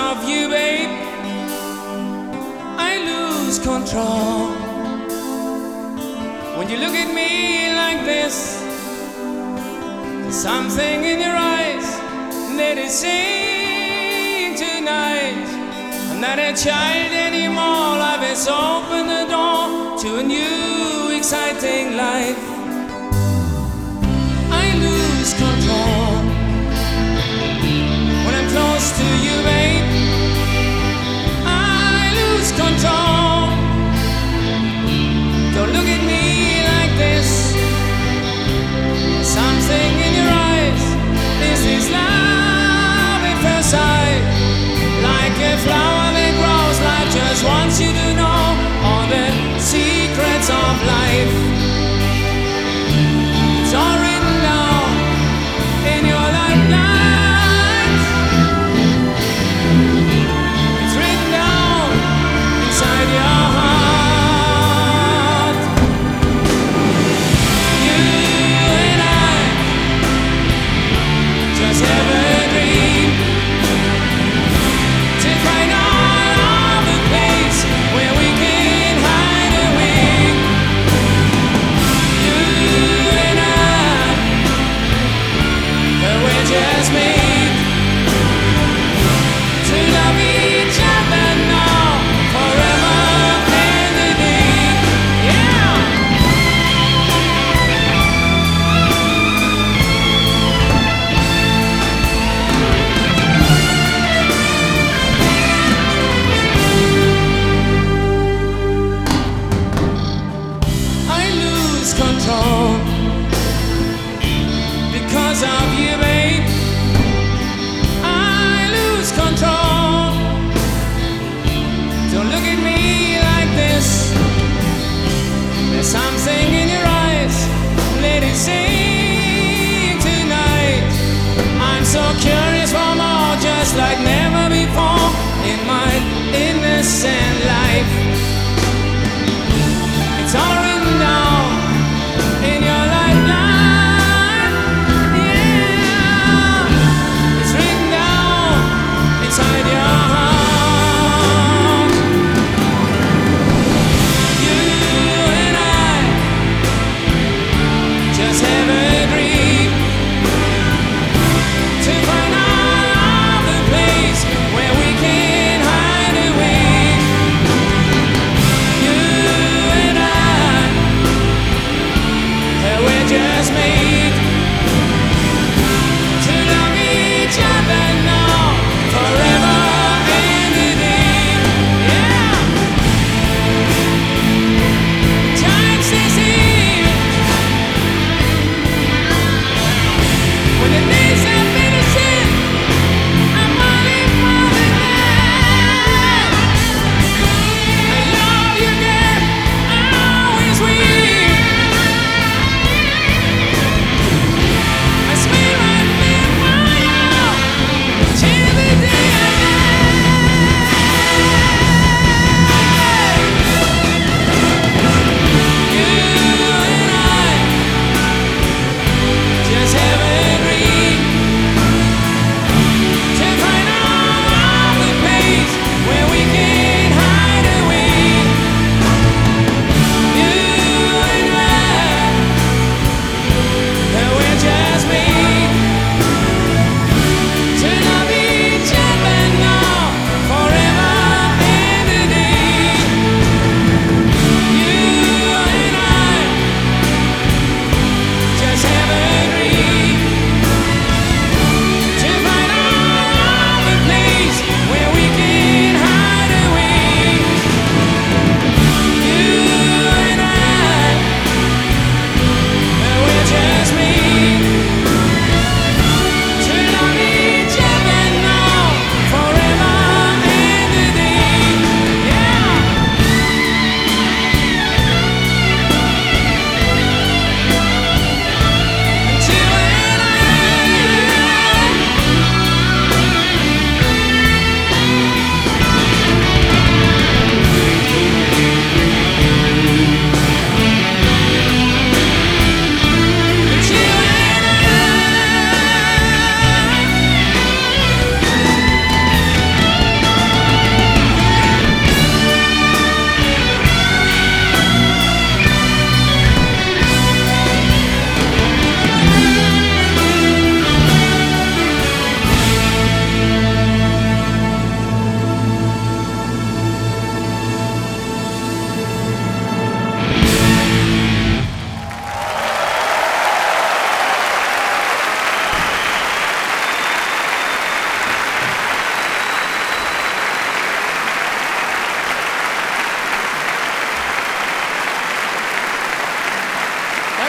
of you, babe, I lose control. When you look at me like this, there's something in your eyes that is saying tonight, I'm not a child anymore. Life has opened the door to a new exciting life. I lose control when I'm close to you, babe. I lose control. Don't look at me like this. Something in your eyes. This is love at first sight. Like a flower that grows, life just wants you to know all the secrets of life. It's all written down in your lifelines. It's written down inside your heart. You and I just have a dream to find all of the place where we can hide away. You and I, but we're just made to love each other now, forever and a day. Yeah. I lose control because of you, babe. I lose control. Don't look at me like this. There's something in your eyes. Let it sing tonight. I'm so curious for more, just like never before in my innocent life. It's all written down in your lifeline. Yeah, it's written down inside your heart.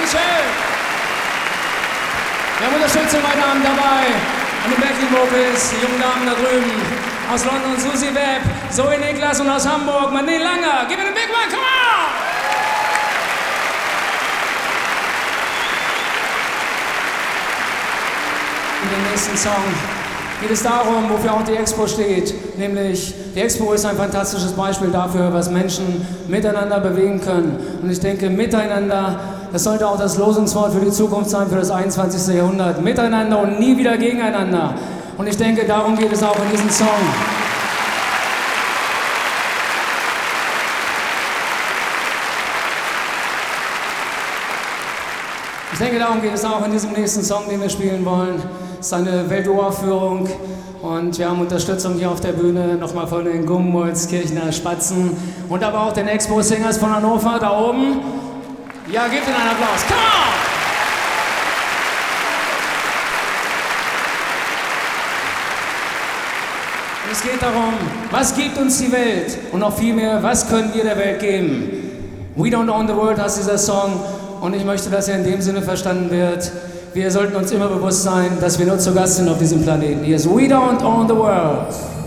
Dankeschön. Wir haben Unterstützung heute Abend dabei. An den Backing Vocals, die jungen Damen da drüben. Aus London Susi Webb, Zoe Niklas und aus Hamburg Manil Langer. Give it a big one, come on! In dem nächsten Song geht es darum, wofür auch die Expo steht. Nämlich, die Expo ist ein fantastisches Beispiel dafür, was Menschen miteinander bewegen können. Und ich denke, miteinander, das sollte auch das Losungswort für die Zukunft sein, für das 21. Jahrhundert. Miteinander und nie wieder gegeneinander. Und ich denke, darum geht es auch in diesem Song. Ich denke, darum geht es auch in diesem nächsten Song, den wir spielen wollen. Es ist eine Welturaufführung und wir haben Unterstützung hier auf der Bühne, nochmal von den Gumbolzkirchener Spatzen und aber auch den Expo Singers von Hannover da oben. Ja, gebt ihnen einen Applaus. Come on! Es geht darum, was gibt uns die Welt und noch viel mehr, was können wir der Welt geben? We Don't Own the World heißt dieser Song und ich möchte, dass er in dem Sinne verstanden wird. Wir sollten uns immer bewusst sein, dass wir nur zu Gast sind auf diesem Planeten. Hier ist We Don't Own the World.